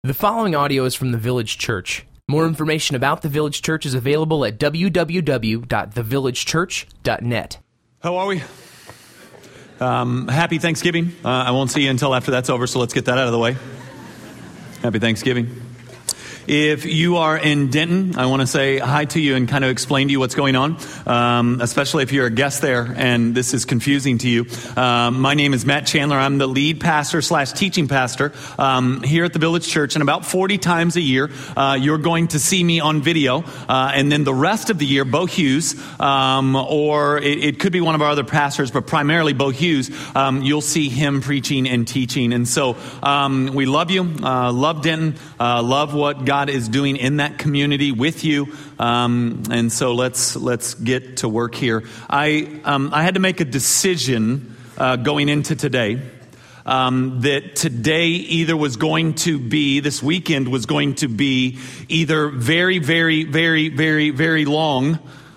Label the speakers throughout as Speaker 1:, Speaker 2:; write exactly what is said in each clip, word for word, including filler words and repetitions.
Speaker 1: The following audio is from the Village Church. More information about the Village Church is available at w w w dot the village church dot net.
Speaker 2: How are we? Um, happy Thanksgiving. Uh, I won't see you until after that's over, so let's get that out of the way. Happy Thanksgiving. If you are in Denton, I want to say hi to you and kind of explain to you what's going on, um, especially if you're a guest there and this is confusing to you. Um, my name is Matt Chandler. I'm the lead pastor slash teaching pastor um, here at the Village Church. And about forty times a year, uh, you're going to see me on video. Uh, and then the rest of the year, Bo Hughes, um, or it, it could be one of our other pastors, but primarily Bo Hughes, um, you'll see him preaching and teaching. And so um, we love you, uh, love Denton, uh, love what God God is doing in that community with you, um, and so let's let's get to work here. I um, I had to make a decision uh, going into today um, that today either was going to be this weekend was going to be either very very very very very long,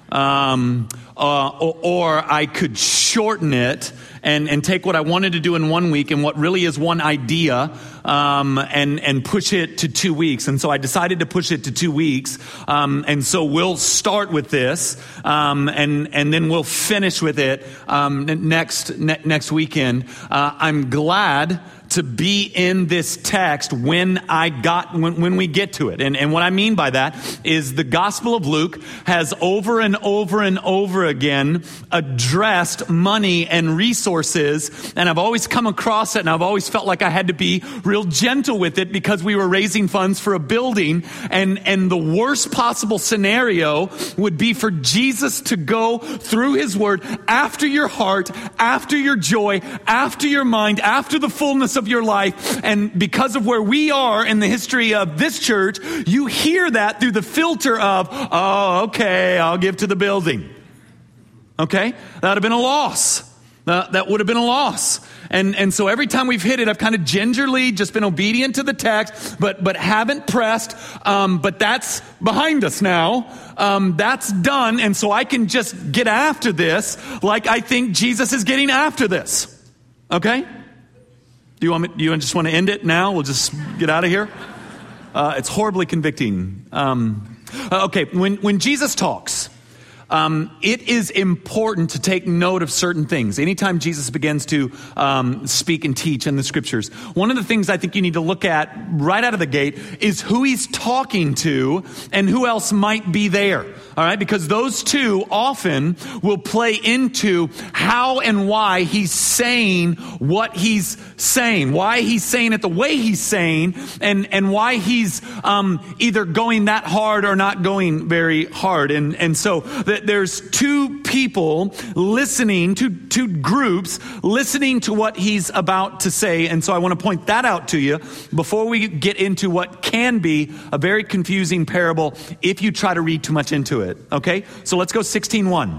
Speaker 2: um, uh, or, or I could shorten it and and take what I wanted to do in one week and what really is one idea. Um, and, and push it to two weeks. And so I decided to push it to two weeks. Um, and so we'll start with this, um, and, and then we'll finish with it, um, next, ne- next weekend. Uh, I'm glad to be in this text when I got, when, when we get to it. And, and what I mean by that is the Gospel of Luke has over and over and over again addressed money and resources. And I've always come across it and I've always felt like I had to be real gentle with it because we were raising funds for a building. And, and the worst possible scenario would be for Jesus to go through his word after your heart, after your joy, after your mind, after the fullness of your life. And because of where we are in the history of this church, you hear that through the filter of, oh, okay, I'll give to the building. Okay? That would have been a loss. Uh, that would have been a loss. And and so every time we've hit it, I've kind of gingerly just been obedient to the text, but but haven't pressed. Um, but that's behind us now. Um, that's done. And so I can just get after this like I think Jesus is getting after this. Okay? Do you want me, do you just want to end it now? We'll just get out of here. Uh, it's horribly convicting. Um, okay, when when Jesus talks, um, it is important to take note of certain things. Anytime Jesus begins to um, speak and teach in the scriptures, one of the things I think you need to look at right out of the gate is who he's talking to and who else might be there. All right, because those two often will play into how and why he's saying what he's saying, why he's saying it the way he's saying, and, and why he's um, either going that hard or not going very hard. And, and so th- there's two people listening, two, two groups listening to what he's about to say. And so I want to point that out to you before we get into what can be a very confusing parable if you try to read too much into it. Okay, so let's go sixteen one.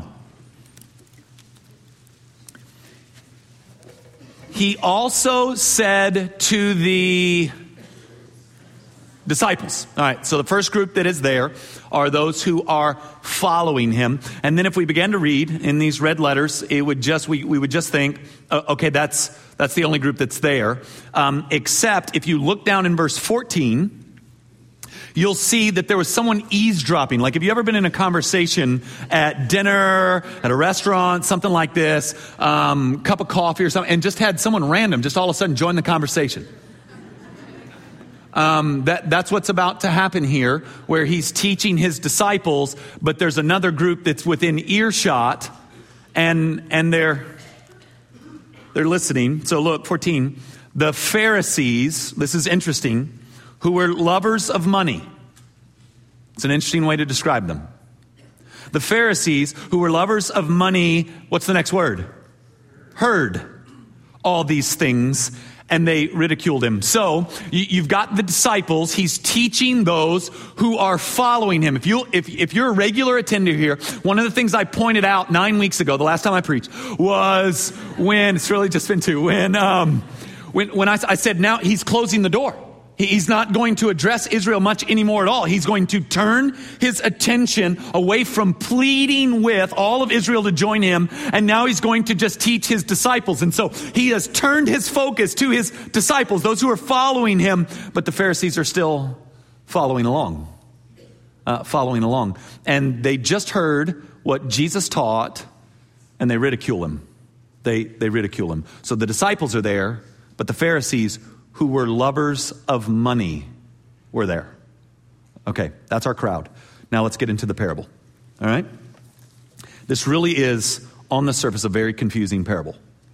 Speaker 2: He also said to the disciples. All right, so the first group that is there are those who are following him. And then if we began to read in these red letters, it would just we, we would just think, uh, okay, that's that's the only group that's there. Um, except if you look down in verse fourteen, you'll see that there was someone eavesdropping. Like, have you ever been in a conversation at dinner, at a restaurant, something like this, um, cup of coffee or something, and just had someone random just all of a sudden join the conversation? Um, that that's what's about to happen here, where he's teaching his disciples, but there's another group that's within earshot, and and they're they're listening. So look, fourteen, the Pharisees. This is interesting. Who were lovers of money. It's an interesting way to describe them. The Pharisees, who were lovers of money, what's the next word? Heard all these things, and they ridiculed him. So you've got the disciples. He's teaching those who are following him. If you if if you're a regular attender here, one of the things I pointed out nine weeks ago, the last time I preached, was when it's really just been two when um when when I, I said now he's closing the door. He's not going to address Israel much anymore at all. He's going to turn his attention away from pleading with all of Israel to join him, and now he's going to just teach his disciples. And so he has turned his focus to his disciples, those who are following him, but the Pharisees are still following along, uh, following along. And they just heard what Jesus taught, and they ridicule him. They, they ridicule him. So the disciples are there, but the Pharisees, who were lovers of money, were there. Okay, that's our crowd. Now let's get into the parable. All right? This really is, on the surface, a very confusing parable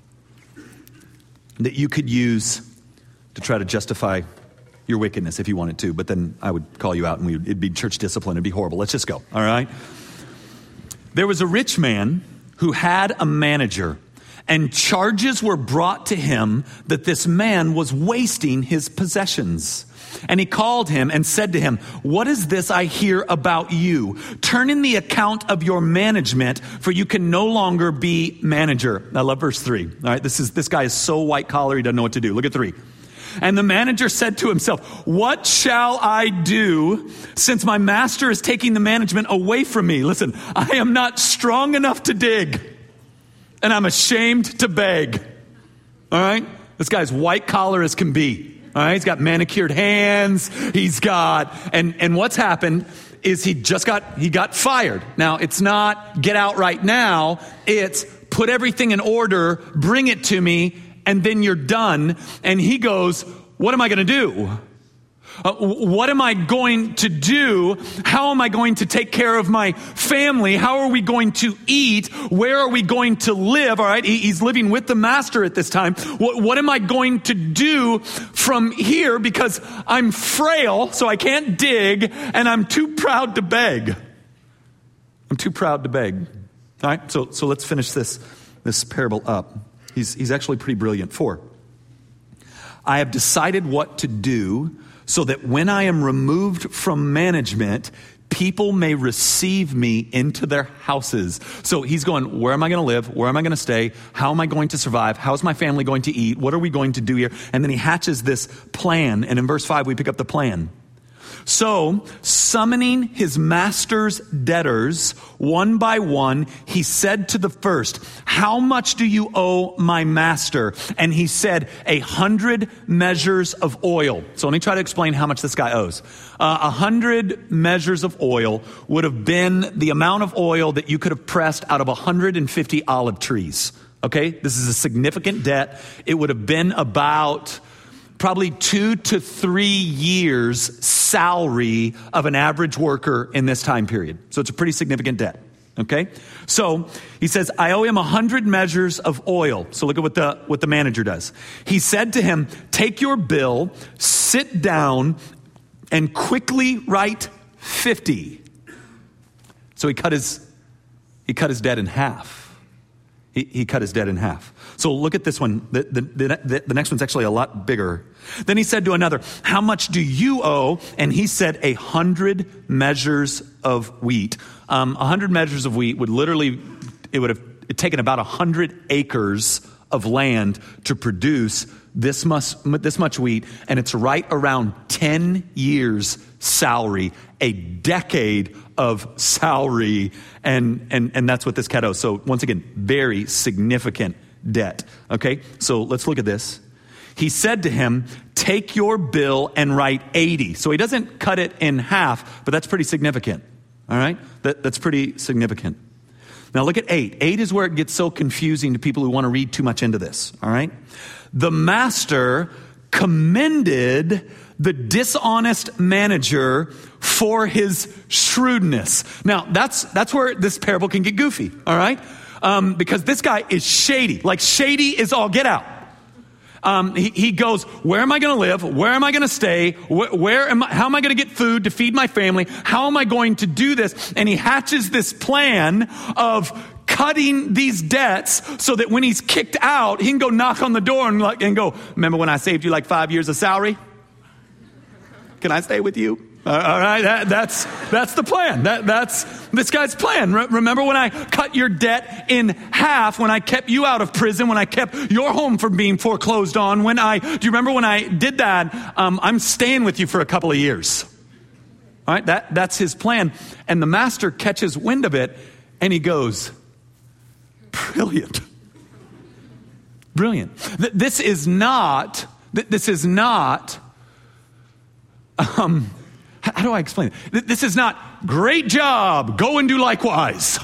Speaker 2: that you could use to try to justify your wickedness if you wanted to, but then I would call you out and we would, it'd be church discipline. It'd be horrible. Let's just go. All right? There was a rich man who had a manager, and charges were brought to him that this man was wasting his possessions. And he called him and said to him, "What is this I hear about you? Turn in the account of your management, for you can no longer be manager." I love verse three. All right, this is this guy is so white collar, he doesn't know what to do. Look at three. And the manager said to himself, "What shall I do since my master is taking the management away from me? Listen, I am not strong enough to dig, and I'm ashamed to beg." All right? This guy's white collar as can be. All right? He's got manicured hands. He's got, and, and what's happened is he just got, he got fired. Now, it's not get out right now. It's put everything in order, bring it to me, and then you're done. And he goes, "What am I going to do? Uh, what am I going to do? How am I going to take care of my family? How are we going to eat? Where are we going to live?" All right, he, he's living with the master at this time. What, what am I going to do from here? Because I'm frail, so I can't dig, and I'm too proud to beg. I'm too proud to beg. All right, so so let's finish this this parable up. He's he's actually pretty brilliant. Four. "I have decided what to do, so that when I am removed from management, people may receive me into their houses." So he's going, where am I going to live? Where am I going to stay? How am I going to survive? How is my family going to eat? What are we going to do here? And then he hatches this plan. And in verse five, we pick up the plan. "So, summoning his master's debtors one by one, he said to the first, 'How much do you owe my master?' And he said, 'A hundred measures of oil.'" So let me try to explain how much this guy owes. Uh, a hundred measures of oil would have been the amount of oil that you could have pressed out of one hundred fifty olive trees. Okay, this is a significant debt. It would have been about probably two to three years salary of an average worker in this time period. So it's a pretty significant debt. Okay. So he says, "I owe him a hundred measures of oil." So look at what the, what the manager does. He said to him, "Take your bill, sit down, and quickly write fifty." So he cut his, he cut his debt in half. He, he cut his debt in half. So look at this one. The, the, the, the next one's actually a lot bigger. Then he said to another, "How much do you owe?" And he said, "A hundred measures of wheat." Um, a hundred measures of wheat would literally, it would have taken about a hundred acres of land to produce this much, this much wheat. And it's right around ten years salary, a decade of salary. And, and, and that's what this cat owes. So once again, very significant debt. Okay, so let's look at this. He said to him, "Take your bill and write eighty. So he doesn't cut it in half, but that's pretty significant. All right, that, that's pretty significant. Now look at eight. Eight is where it gets so confusing to people who want to read too much into this. All right. "The master commended the dishonest manager for his shrewdness." Now that's that's where this parable can get goofy. All right. Um, because this guy is shady. Like shady is all get out. Um, he, he goes, where am I going to live? Where am I going to stay? Where, where am I, how am I going to get food to feed my family? How am I going to do this? And he hatches this plan of cutting these debts so that when he's kicked out, he can go knock on the door and, like, and go, "Remember when I saved you like five years of salary? Can I stay with you? Uh, all right, that, that's that's the plan. That, that's this guy's plan. Re- remember when I cut your debt in half, when I kept you out of prison, when I kept your home from being foreclosed on, when I, do you remember when I did that? Um, I'm staying with you for a couple of years. All right, that, that's his plan. And the master catches wind of it, and he goes, brilliant. Brilliant. Th- this is not, th- this is not, um, how do I explain it? This is not, great job, go and do likewise.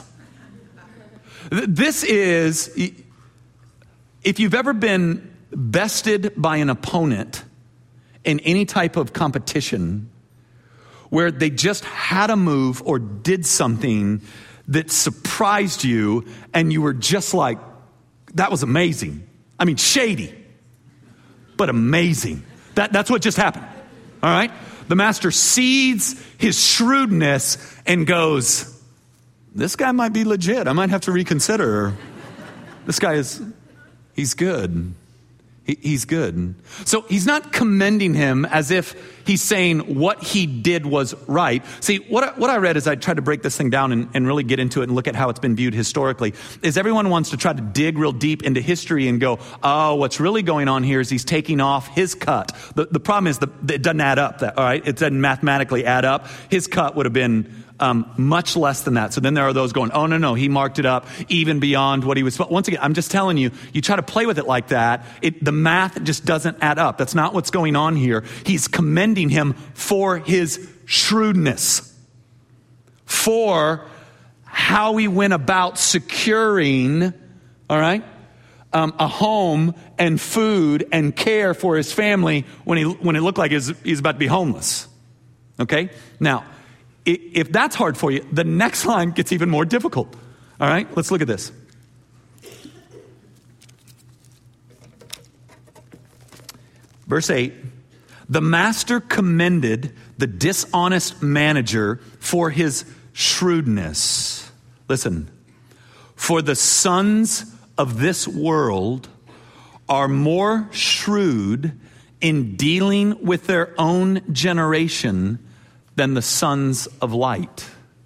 Speaker 2: This is, if you've ever been bested by an opponent in any type of competition where they just had a move or did something that surprised you and you were just like, that was amazing. I mean, shady, but amazing. That, that's what just happened, all right? The master sees his shrewdness and goes, this guy might be legit. I might have to reconsider. This guy is, he's good. He, he's good. So he's not commending him as if he's saying what he did was right. See, what I, what I read as I tried to break this thing down and, and really get into it and look at how it's been viewed historically is everyone wants to try to dig real deep into history and go, oh, what's really going on here is he's taking off his cut. The, the problem is that it doesn't add up. That, all right, it doesn't mathematically add up. His cut would have been Um, much less than that. So then there are those going, oh, no, no, he marked it up even beyond what he was. Once again, I'm just telling you, you try to play with it like that, it, the math just doesn't add up. That's not what's going on here. He's commending him for his shrewdness, for how he went about securing, all right, um, a home and food and care for his family when he when it looked like he's, he's about to be homeless. Okay? Now, if that's hard for you, the next line gets even more difficult. All right, let's look at this. Verse eight, the master commended the dishonest manager for his shrewdness. Listen, for the sons of this world are more shrewd in dealing with their own generation than the sons of light.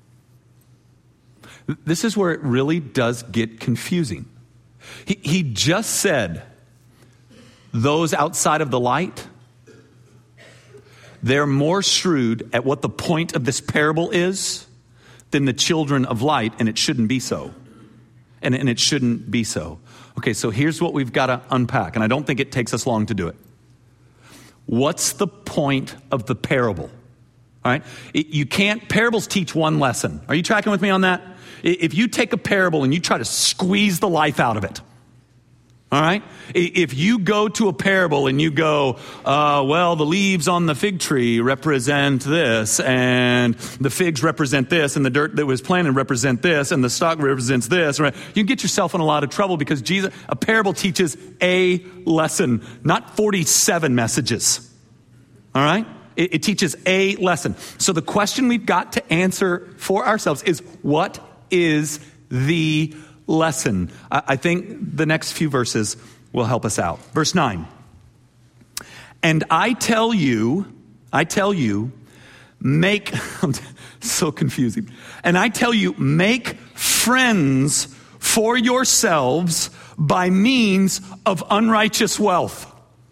Speaker 2: This is where it really does get confusing. He, he just said, those outside of the light, they're more shrewd at what the point of this parable is than the children of light, and it shouldn't be so. And, and it shouldn't be so. Okay, so here's what we've got to unpack, and I don't think it takes us long to do it. What's the point of the parable? All right, you can't, parables teach one lesson. Are you tracking with me on that? If you take a parable and you try to squeeze the life out of it, all right? If you go to a parable and you go, uh, well, the leaves on the fig tree represent this, and the figs represent this, and the dirt that was planted represent this, and the stalk represents this, right? You can get yourself in a lot of trouble because Jesus, a parable teaches a lesson, not forty-seven messages, all right? It, it teaches a lesson. So the question we've got to answer for ourselves is, what is the lesson? I, I think the next few verses will help us out. Verse nine. And I tell you, I tell you, make, so confusing. And I tell you, make friends for yourselves by means of unrighteous wealth.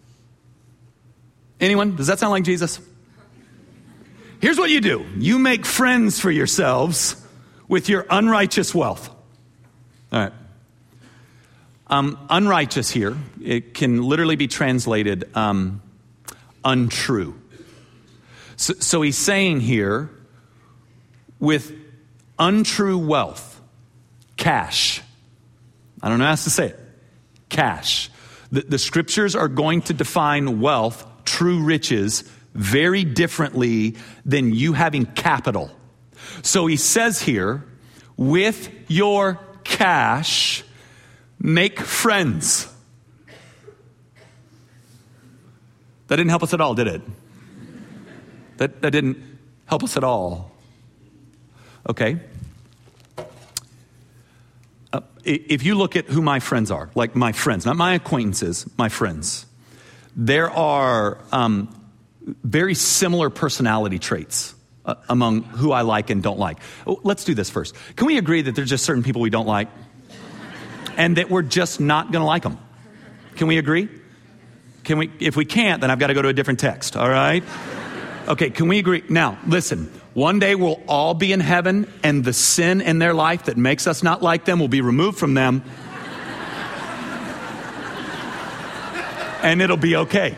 Speaker 2: Anyone? Does that sound like Jesus? Here's what you do. You make friends for yourselves with your unrighteous wealth. All right. Um, unrighteous here, it can literally be translated um, untrue. So, so he's saying here, with untrue wealth, cash. I don't know how else to say it. Cash. The, the scriptures are going to define wealth, true riches, very differently than you having capital. So he says here, with your cash, make friends. That didn't help us at all, did it? That, that didn't help us at all. Okay. Uh, if you look at who my friends are, like my friends, not my acquaintances, my friends, there are um, very similar personality traits uh, among who I like and don't like. Let's do this first. Can we agree that there's just certain people we don't like? And that we're just not going to like them? Can we agree? Can we? If we can't, then I've got to go to a different text, all right? Okay, can we agree? Now, listen, one day we'll all be in heaven, and the sin in their life that makes us not like them will be removed from them. And it'll be okay.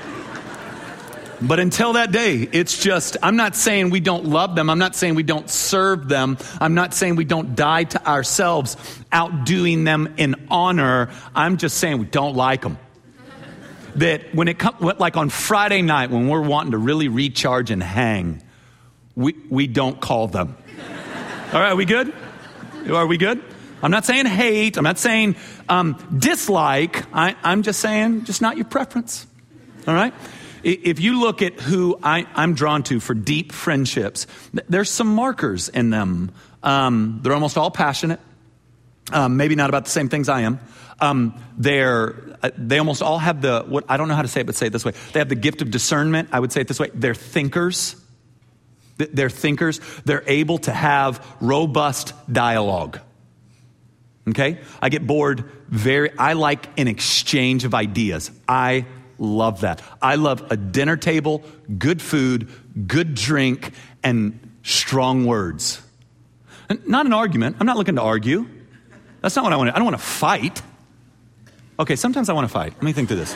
Speaker 2: But until that day, it's just, I'm not saying we don't love them. I'm not saying we don't serve them. I'm not saying we don't die to ourselves, outdoing them in honor. I'm just saying we don't like them. That when it comes, like on Friday night, when we're wanting to really recharge and hang, we, we don't call them. All right, are we good? Are we good? I'm not saying hate. I'm not saying um, dislike. I, I'm just saying just not your preference. All right? If you look at who I, I'm drawn to for deep friendships, there's some markers in them. Um, they're almost all passionate. Um, maybe not about the same things I am. Um, they're, uh, they almost all have the, what I don't know how to say it, but say it this way. They have the gift of discernment. I would say it this way. They're thinkers. They're thinkers. They're able to have robust dialogue. Okay? I get bored very, I like an exchange of ideas. I love that. I love a dinner table, good food, good drink, and strong words. Not an argument. I'm not looking to argue. That's not what I want to, I don't want to fight. Okay, sometimes I want to fight. Let me think through this.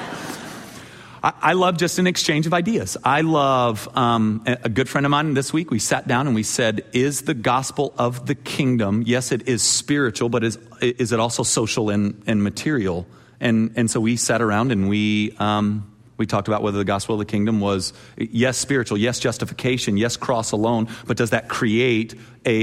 Speaker 2: I, I love just an exchange of ideas. I love um, a good friend of mine this week. We sat down and we said, is the gospel of the kingdom, yes, it is spiritual, but is is it also social and, and material? And and so we sat around and we um, we talked about whether the gospel of the kingdom was, yes, spiritual, yes, justification, yes, cross alone, but does that create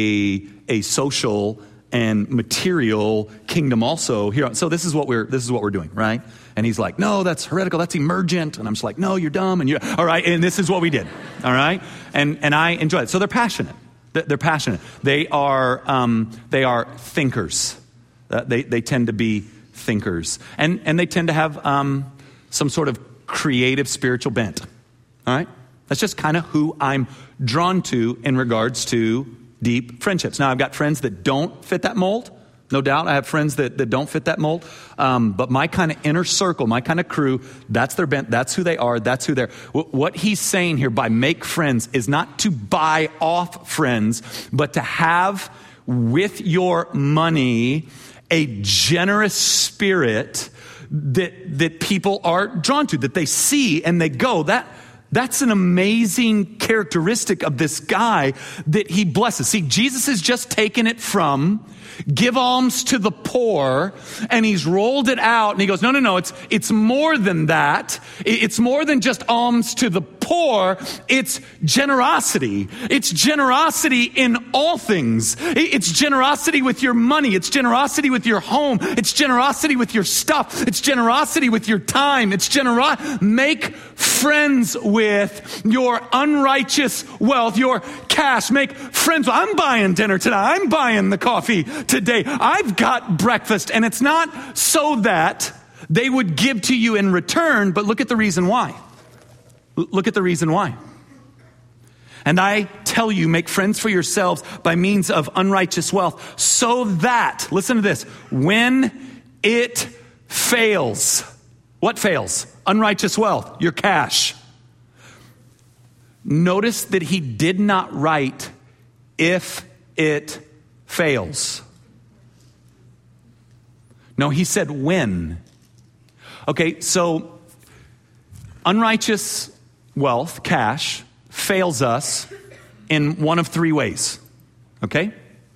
Speaker 2: a a social and material kingdom also here? So this is what we're this is what we're doing, right? And he's like, no, that's heretical, that's emergent. And I'm just like, no, you're dumb. And you're all right. And this is what we did. All right. And and I enjoy it. So they're passionate. They're passionate. They are um, they are thinkers. Uh, they they tend to be thinkers, and and they tend to have um, some sort of creative spiritual bent. All right. That's just kind of who I'm drawn to in regards to deep friendships. Now, I've got friends that don't fit that mold. No doubt. I have friends that, that don't fit that mold. Um, but my kind of inner circle, my kind of crew, that's their bent. That's who they are. That's who they're. W- what he's saying here by make friends is not to buy off friends, but to have with your money a generous spirit that, that people are drawn to, that they see and they go, that, That's an amazing characteristic of this guy that he blesses. See, Jesus has just taken it from give alms to the poor, and he's rolled it out, and he goes, no, no, no, it's it's more than that. It's more than just alms to the poor. It's generosity. It's generosity in all things. It's generosity with your money. It's generosity with your home. It's generosity with your stuff. It's generosity with your time. It's generosity. Make friends with your unrighteous wealth, your cash. Make friends. I'm buying dinner tonight. I'm buying the coffee today. I've got breakfast. And it's not so that they would give to you in return, but look at the reason why. Look at the reason why. And I tell you, make friends for yourselves by means of unrighteous wealth, so that, listen to this, when it fails, what fails? Unrighteous wealth, your cash. Notice that he did not write if it fails. No, he said when. Okay, so unrighteous wealth, cash, fails us in one of three ways. Okay?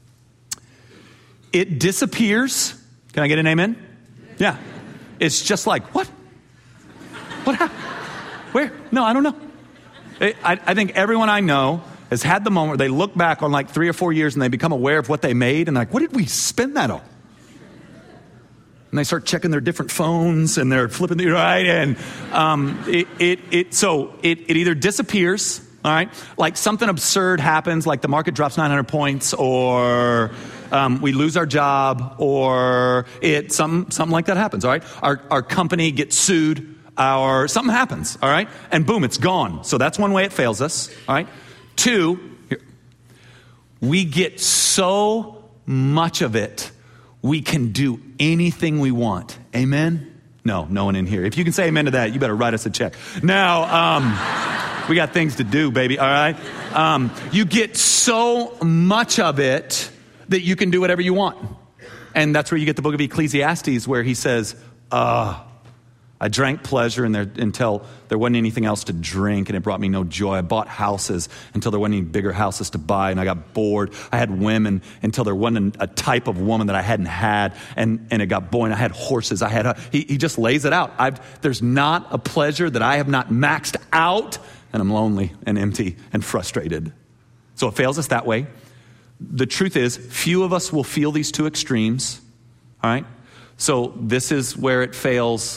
Speaker 2: It disappears. Can I get an amen? Yeah. It's just like, what? What happened? Where? No, I don't know. I, I think everyone I know has had the moment where they look back on like three or four years and they become aware of what they made and like, what did we spend that on? And they start checking their different phones and they're flipping the right. And um, it, it, it, so it, it either disappears, all right, like something absurd happens, like the market drops nine hundred points, or um, we lose our job, or it, something, something like that happens, all right? Our, our company gets sued. our, something happens, all right? And boom, it's gone. So that's one way it fails us, all right? Two, here, we get so much of it, we can do anything we want. Amen? No, no one in here. If you can say amen to that, you better write us a check. Now, um, we got things to do, baby, all right? Um, you get so much of it that you can do whatever you want. And that's where you get the book of Ecclesiastes where he says, uh, I drank pleasure and there, until there wasn't anything else to drink, and it brought me no joy. I bought houses until there wasn't any bigger houses to buy, and I got bored. I had women until there wasn't a type of woman that I hadn't had, and, and it got boring. I had horses. I had. A, he, he just lays it out. I've, there's not a pleasure that I have not maxed out, and I'm lonely and empty and frustrated. So it fails us that way. The truth is, few of us will feel these two extremes. All right. So this is where it fails.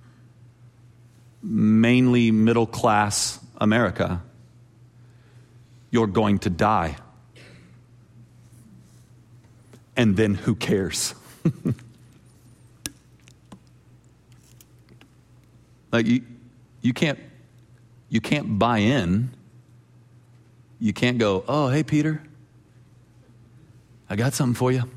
Speaker 2: Mainly middle class America, you're going to die. And then who cares? Like you, you can't, you can't buy in. You can't go, oh, hey, Peter, I got something for you.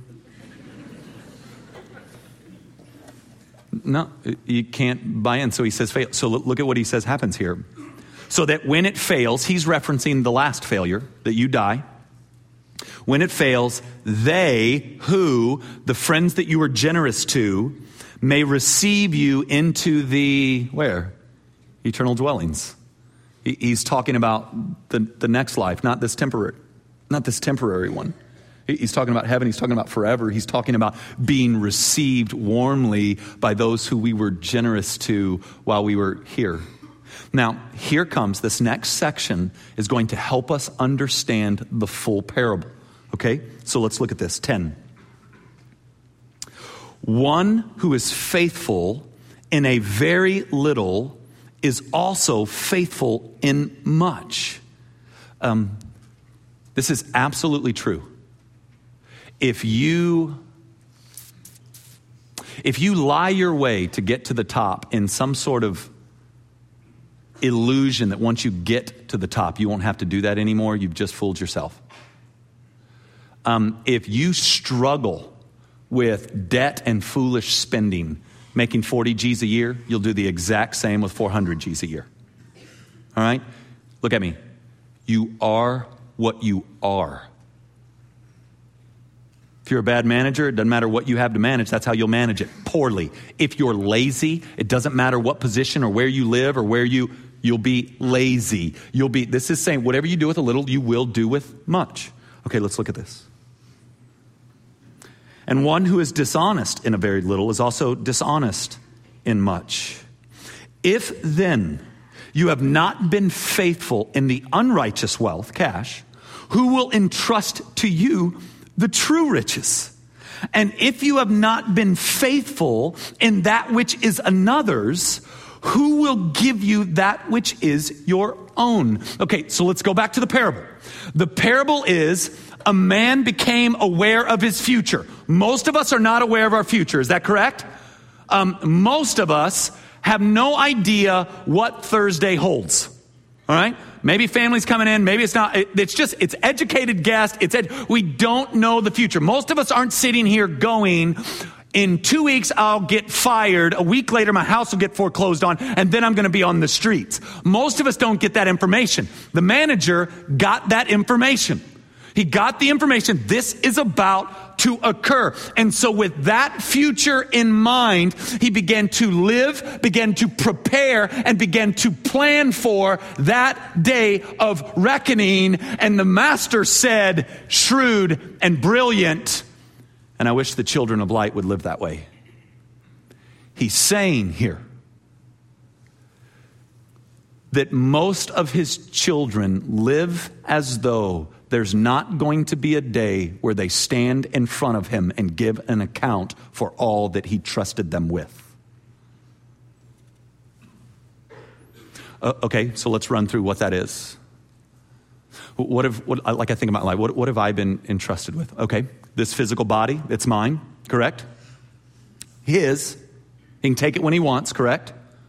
Speaker 2: No, you can't buy in. So he says fail. So look at what he says happens here. So that when it fails, he's referencing the last failure, that you die. When it fails, they who, the friends that you were generous to, may receive you into the, where? Eternal dwellings. He's talking about the, the next life, not this temporary, not this temporary one. He's talking about heaven. He's talking about forever. He's talking about being received warmly by those who we were generous to while we were here. Now, here comes this next section is going to help us understand the full parable. Okay, so let's look at this. ten. One who is faithful in a very little is also faithful in much. Um, this is absolutely true. If you, if you lie your way to get to the top in some sort of illusion that once you get to the top, you won't have to do that anymore, you've just fooled yourself. Um, if you struggle with debt and foolish spending, making forty G's a year, you'll do the exact same with four hundred G's a year. All right? Look at me. You are what you are. If you're a bad manager, it doesn't matter what you have to manage. That's how you'll manage it, poorly. If you're lazy, it doesn't matter what position or where you live or where you, you'll be lazy. You'll be, this is saying whatever you do with a little, you will do with much. Okay, let's look at this. And one who is dishonest in a very little is also dishonest in much. If then you have not been faithful in the unrighteous wealth, cash, who will entrust to you the true riches? And if you have not been faithful in that which is another's, who will give you that which is your own? Okay, so let's go back to the parable. The parable is a man became aware of his future. Most of us are not aware of our future. Is that correct? Um, most of us have no idea what Thursday holds. All right? Maybe family's coming in. Maybe it's not. It's just, it's educated guess. It's ed- we don't know the future. Most of us aren't sitting here going, in two weeks, I'll get fired. A week later, my house will get foreclosed on, and then I'm going to be on the streets. Most of us don't get that information. The manager got that information. He got the information. This is about to occur. And so with that future in mind, he began to live, began to prepare, and began to plan for that day of reckoning. And the master said, shrewd and brilliant. And I wish the children of light would live that way. He's saying here that most of his children live as though there's not going to be a day where they stand in front of him and give an account for all that he trusted them with. Uh, okay, so let's run through what that is. What have, what, like I think about life, what, what have I been entrusted with? Okay, this physical body, it's mine, correct? His, he can take it when he wants, correct?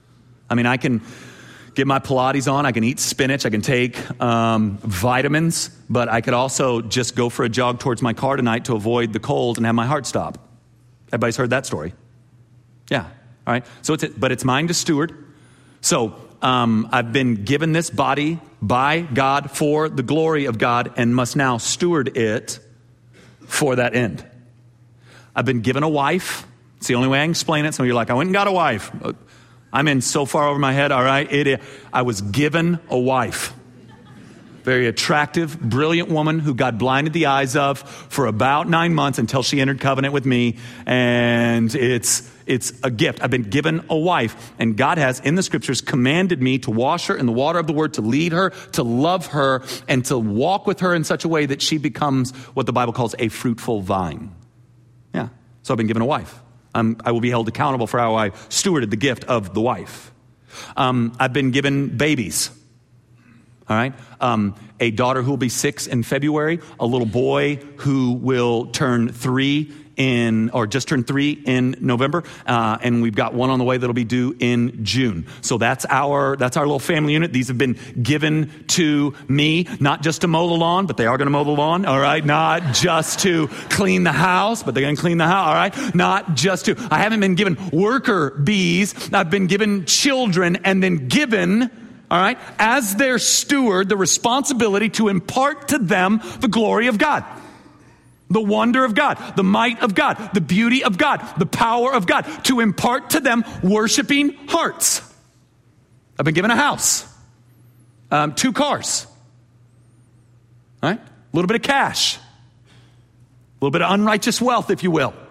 Speaker 2: I mean, I can get my Pilates on, I can eat spinach, I can take um, vitamins, but I could also just go for a jog towards my car tonight to avoid the cold and have my heart stop. Everybody's heard that story. Yeah, all right. So it's, but it's mine to steward. So um, I've been given this body by God for the glory of God and must now steward it for that end. I've been given a wife. It's the only way I can explain it. Some of you are like, I went and got a wife. I'm in so far over my head, all right? It, I was given a wife. Very attractive, brilliant woman who God blinded the eyes of for about nine months until she entered covenant with me. And it's it's a gift. I've been given a wife. And God has, in the scriptures, commanded me to wash her in the water of the word, to lead her, to love her, and to walk with her in such a way that she becomes what the Bible calls a fruitful vine. Yeah. So I've been given a wife. Um, I will be held accountable for how I stewarded the gift of the wife. Um, I've been given babies. All right. Um, a daughter who will be six in February, a little boy who will turn three in, or just turned three in November, uh, and we've got one on the way that'll be due in June. So that's our that's our little family unit. These have been given to me, not just to mow the lawn, but they are going to mow the lawn. All right, not just to clean the house, but they're going to clean the house. All right, not just to. I haven't been given worker bees. I've been given children, and then given, all right, as their steward, the responsibility to impart to them the glory of God. The wonder of God, the might of God, the beauty of God, the power of God, to impart to them worshiping hearts. I've been given a house, um, two cars, all right? A little bit of cash, a little bit of unrighteous wealth, if you will.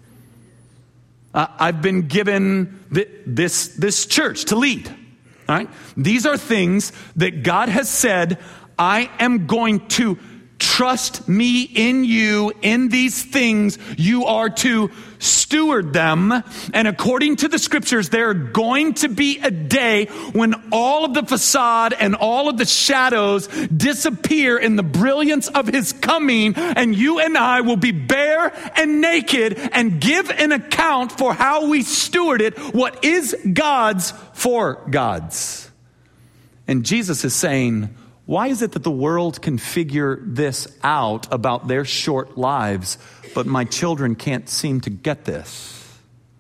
Speaker 2: Uh, I've been given th- this, this church to lead, all right? These are things that God has said, I am going to trust me in you in these things. You are to steward them. And according to the scriptures, there are going to be a day when all of the facade and all of the shadows disappear in the brilliance of his coming. And you and I will be bare and naked and give an account for how we stewarded what is God's for God's. And Jesus is saying, why is it that the world can figure this out about their short lives, but my children can't seem to get this?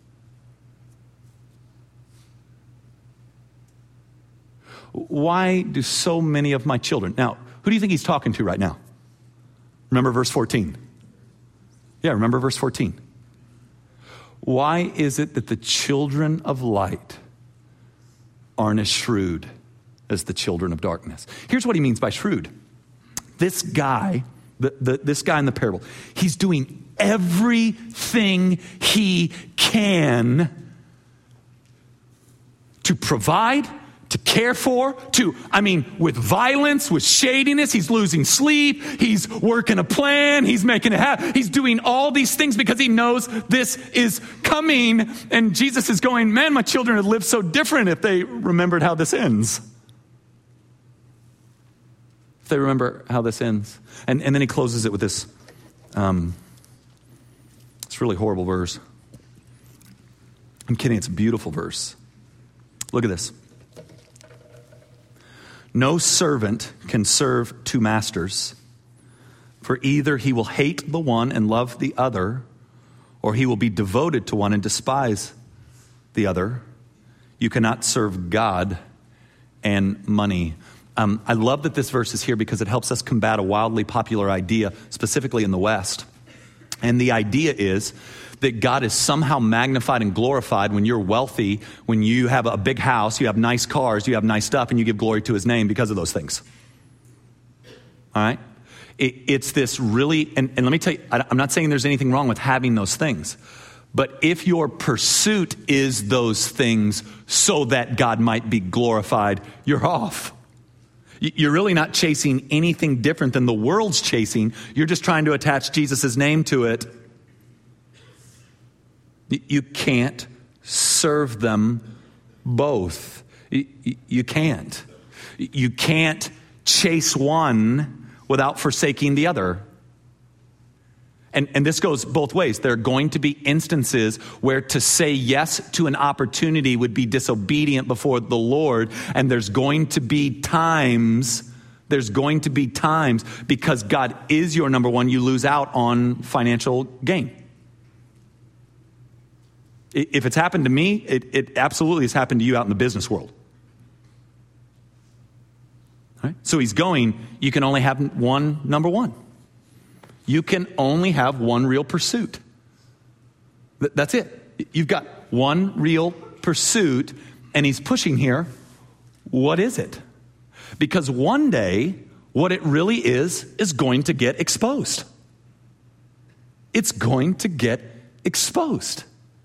Speaker 2: Why do so many of my children... Now, who do you think he's talking to right now? Remember verse fourteen. Yeah, remember verse fourteen. Why is it that the children of light aren't as shrewd as the children of darkness? Here's what he means by shrewd. This guy, the, the, this guy in the parable, he's doing everything he can to provide, to care for, to, I mean, with violence, with shadiness. He's losing sleep. He's working a plan. He's making it happen. He's doing all these things because he knows this is coming. And Jesus is going, man, my children would live so different if they remembered how this ends. If they remember how this ends. And, and then he closes it with this, um, it's really horrible verse. I'm kidding, it's a beautiful verse. Look at this. No servant can serve two masters, for either he will hate the one and love the other, or he will be devoted to one and despise the other. You cannot serve God and money. Um, I love that this verse is here because it helps us combat a wildly popular idea, specifically in the West. And the idea is that God is somehow magnified and glorified when you're wealthy, when you have a big house, you have nice cars, you have nice stuff, and you give glory to his name because of those things. All right? It, it's this really, and, and let me tell you, I, I'm not saying there's anything wrong with having those things. But if your pursuit is those things so that God might be glorified, you're off. You're really not chasing anything different than the world's chasing. You're just trying to attach Jesus' name to it. You can't serve them both. You can't. You can't chase one without forsaking the other. And, and this goes both ways. There are going to be instances where to say yes to an opportunity would be disobedient before the Lord. And there's going to be times, there's going to be times because God is your number one, you lose out on financial gain. If it's happened to me, it, it absolutely has happened to you out in the business world. Right? So he's going, you can only have one number one. You can only have one real pursuit. That's it. You've got one real pursuit, and he's pushing here. What is it? Because one day, what it really is, is going to get exposed. It's going to get exposed.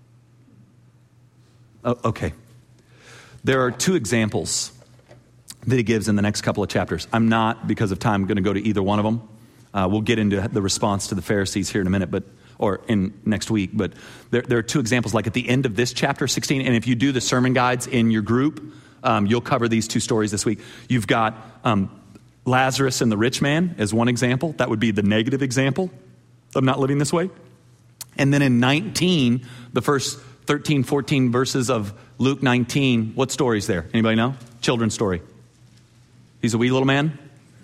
Speaker 2: Oh, okay. There are two examples that he gives in the next couple of chapters. I'm not, because of time, going to go to either one of them. Uh, we'll get into the response to the Pharisees here in a minute, but or in next week. But there, there are two examples, like at the end of this chapter sixteen, and if you do the sermon guides in your group, um, you'll cover these two stories this week. You've got um, Lazarus and the rich man as one example. That would be the negative example of not living this way. And then in nineteen, the first thirteen, fourteen verses of Luke nineteen, what story is there? Anybody know? Children's story. He's a wee little man.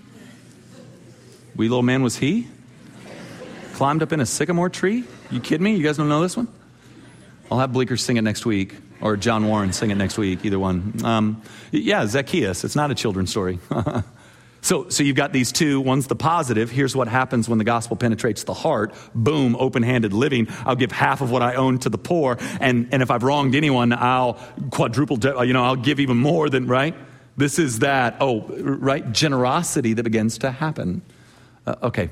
Speaker 2: Wee little man was he? Climbed up in a sycamore tree? You kidding me? You guys don't know this one? I'll have Bleeker sing it next week, or John Warren sing it next week, either one. Um, yeah, Zacchaeus. It's not a children's story. so, so you've got these two. One's the positive. Here's what happens when the gospel penetrates the heart. Boom, open-handed living. I'll give half of what I own to the poor, and, and if I've wronged anyone, I'll quadruple, you know, I'll give even more than, right? This is that, oh, right, generosity that begins to happen. Uh, okay.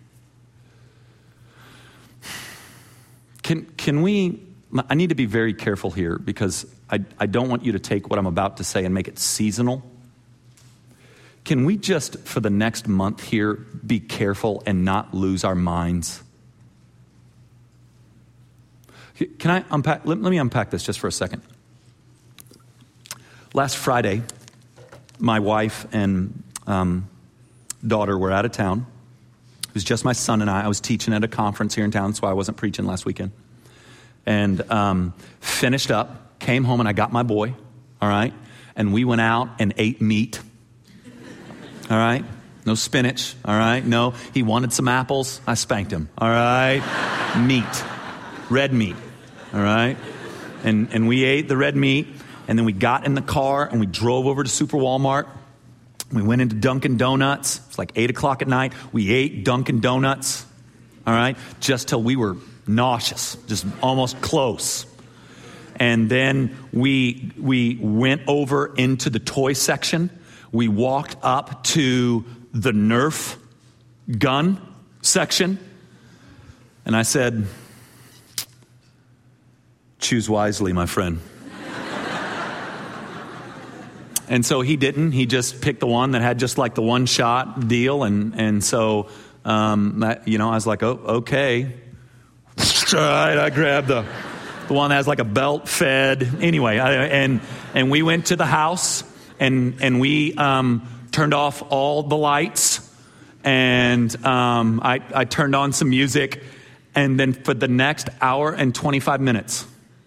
Speaker 2: Can can we, I need to be very careful here because I, I don't want you to take what I'm about to say and make it seasonal. Can we just, for the next month here, be careful and not lose our minds? Can I unpack, let, let me unpack this just for a second. Last Friday, my wife and um, daughter were out of town. It was just my son and I. I was teaching at a conference here in town, so I wasn't preaching last weekend. And um, finished up, came home, and I got my boy, all right? And we went out and ate meat, all right? No spinach, all right? No, he wanted some apples. I spanked him, all right? Meat, red meat, all right? And, and we ate the red meat, and then we got in the car, and we drove over to Super Walmart. We went into Dunkin' Donuts. It's like eight o'clock at night. We ate Dunkin' Donuts, all right, just till we were nauseous, just almost close. And then we we went over into the toy section. We walked up to the Nerf gun section. And I said, choose wisely, my friend. And so he didn't. He just picked the one that had just like the one shot deal. And, and so, um, that, you know, I was like, oh, okay. All right, I grabbed the, the one that has like a belt fed. Anyway, I, and, and we went to the house and, and we, um, turned off all the lights and, um, I, I turned on some music. And then for the next hour and twenty-five minutes,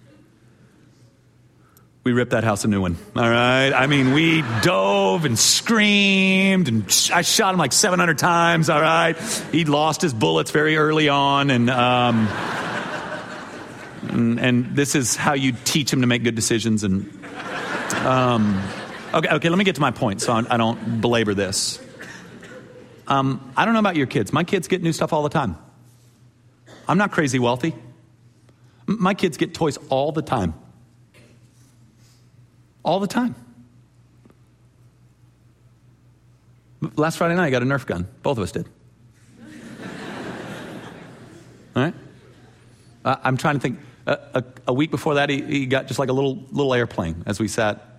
Speaker 2: we ripped that house a new one, all right? I mean, we dove and screamed, and I shot him like seven hundred times, all right? He'd lost his bullets very early on, and, um, and and this is how you teach him to make good decisions. And um, okay, okay, let me get to my point so I don't belabor this. Um, I don't know about your kids. My kids get new stuff all the time. I'm not crazy wealthy. My kids get toys all the time. All the time. Last Friday night, I got a Nerf gun. Both of us did. All right? Uh, I'm trying to think. Uh, a, a week before that, he, he got just like a little little airplane as we sat.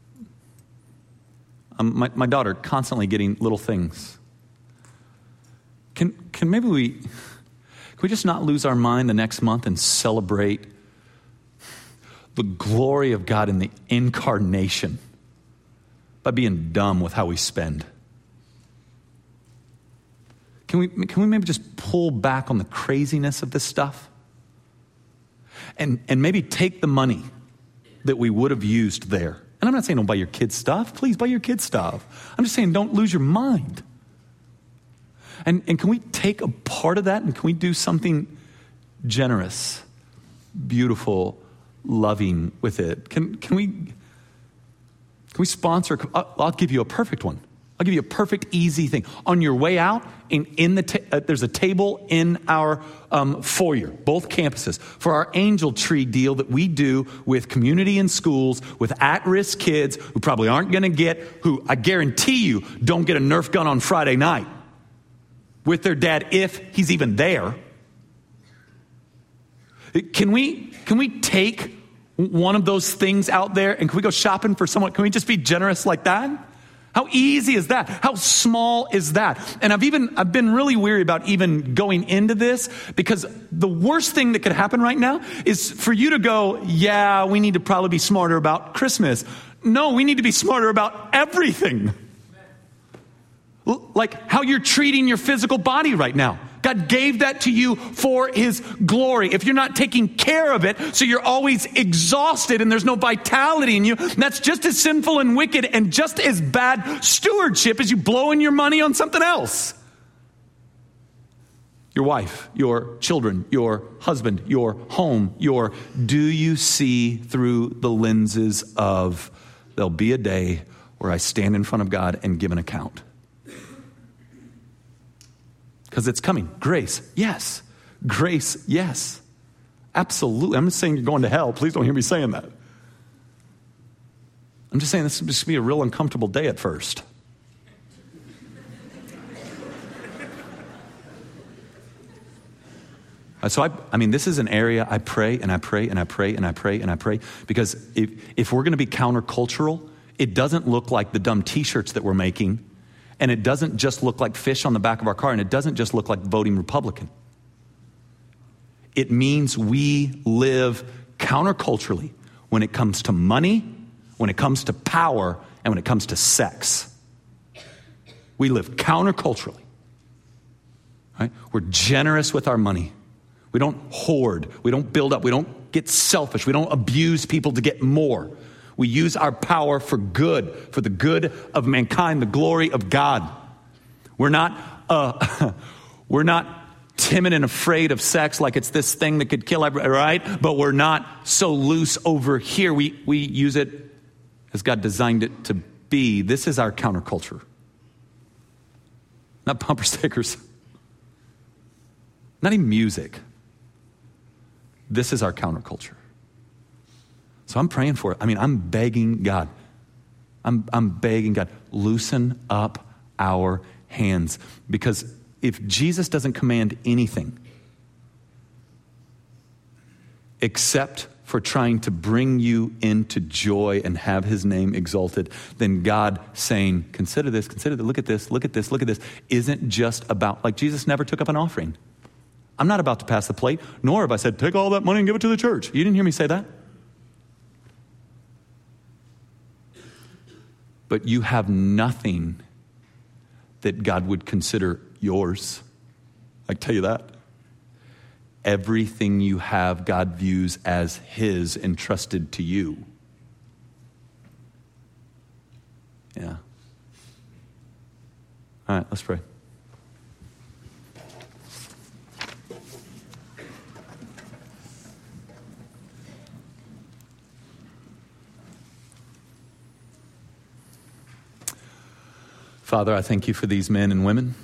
Speaker 2: Um, my, my daughter constantly getting little things. Can can maybe we can we just not lose our mind the next month and celebrate the glory of God in the incarnation by being dumb with how we spend? Can we, can we maybe just pull back on the craziness of this stuff? And, and maybe take the money that we would have used there. And I'm not saying don't buy your kids stuff. Please buy your kids stuff. I'm just saying don't lose your mind. And, and can we take a part of that and can we do something generous, beautiful, loving with it? Can, can we, can we sponsor? I'll, I'll give you a perfect one. I'll give you a perfect, easy thing. On your way out, in, in the ta- uh, there's a table in our um, foyer, both campuses, for our Angel Tree deal that we do with community and schools, with at-risk kids who probably aren't going to get, who I guarantee you don't get a Nerf gun on Friday night with their dad if he's even there. Can we, can we take one of those things out there and can we go shopping for someone? Can we just be generous like that? How easy is that? How small is that? And I've even, I've been really weary about even going into this because the worst thing that could happen right now is for you to go, yeah, we need to probably be smarter about Christmas. No, we need to be smarter about everything. Like how you're treating your physical body right now. God gave that to you for his glory. If you're not taking care of it, so you're always exhausted and there's no vitality in you, that's just as sinful and wicked and just as bad stewardship as you blowing your money on something else. Your wife, your children, your husband, your home, your, do you see through the lenses of, there'll be a day where I stand in front of God and give an account? Because it's coming. Grace, yes. Grace, yes. Absolutely. I'm not saying you're going to hell. Please don't hear me saying that. I'm just saying this is going to be a real uncomfortable day at first. So I, I mean, this is an area I pray and I pray and I pray and I pray and I pray because if, if we're going to be countercultural, it doesn't look like the dumb t-shirts that we're making. And it doesn't just look like fish on the back of our car, and it doesn't just look like voting Republican. It means we live counterculturally when it comes to money, when it comes to power, and when it comes to sex. We live counterculturally. Right? We're generous with our money. We don't hoard. We don't build up. We don't get selfish. We don't abuse people to get more. We use our power for good, for the good of mankind, the glory of God. We're not, uh, we're not timid and afraid of sex like it's this thing that could kill everybody, right? But we're not so loose over here. We, we use it as God designed it to be. This is our counterculture. Not bumper stickers. Not even music. This is our counterculture. So I'm praying for it. I mean, I'm begging God. I'm, I'm begging God, loosen up our hands. Because if Jesus doesn't command anything except for trying to bring you into joy and have his name exalted, then God saying, consider this, consider that, look at this, look at this, look at this, isn't just about, like Jesus never took up an offering. I'm not about to pass the plate, nor have I said, take all that money and give it to the church. You didn't hear me say that? But you have nothing that God would consider yours. I can tell you that. Everything you have, God views as his, entrusted to you. Yeah. All right, let's pray. Father, I thank you for these men and women.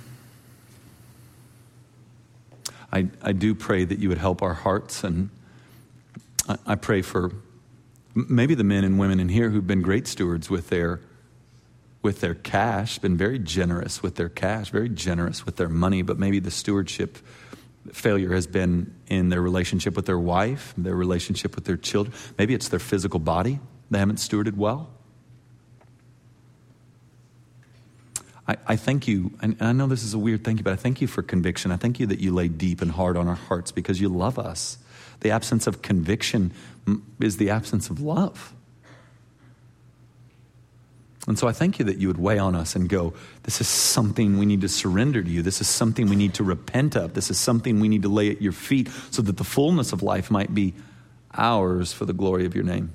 Speaker 2: I, I do pray that you would help our hearts, and I, I pray for maybe the men and women in here who've been great stewards with their with their cash, been very generous with their cash, very generous with their money, but maybe the stewardship failure has been in their relationship with their wife, their relationship with their children. Maybe it's their physical body they haven't stewarded well. I, I thank you, and I know this is a weird thank you, but I thank you for conviction. I thank you that you lay deep and hard on our hearts because you love us. The absence of conviction is the absence of love. And so I thank you that you would weigh on us and go, this is something we need to surrender to you. This is something we need to repent of. This is something we need to lay at your feet so that the fullness of life might be ours for the glory of your name.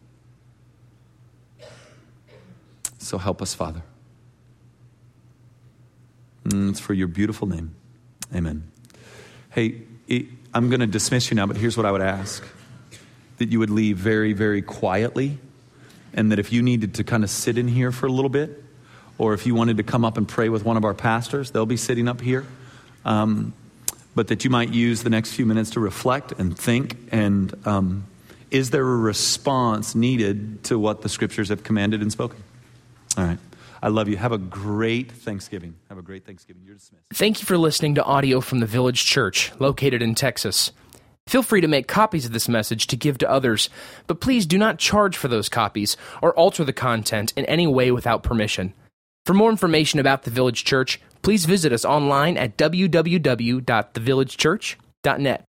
Speaker 2: So help us, Father. Mm, it's for your beautiful name. Amen. Hey, I'm going to dismiss you now, but here's what I would ask. That you would leave very, very quietly, and that if you needed to kind of sit in here for a little bit, or if you wanted to come up and pray with one of our pastors, they'll be sitting up here. Um, but that you might use the next few minutes to reflect and think, and um, is there a response needed to what the scriptures have commanded and spoken? All right. I love you. Have a great Thanksgiving. Have a great Thanksgiving. You're dismissed.
Speaker 1: Thank you for listening to audio from the Village Church, located in Texas. Feel free to make copies of this message to give to others, but please do not charge for those copies or alter the content in any way without permission. For more information about the Village Church, please visit us online at w w w dot the village church dot net.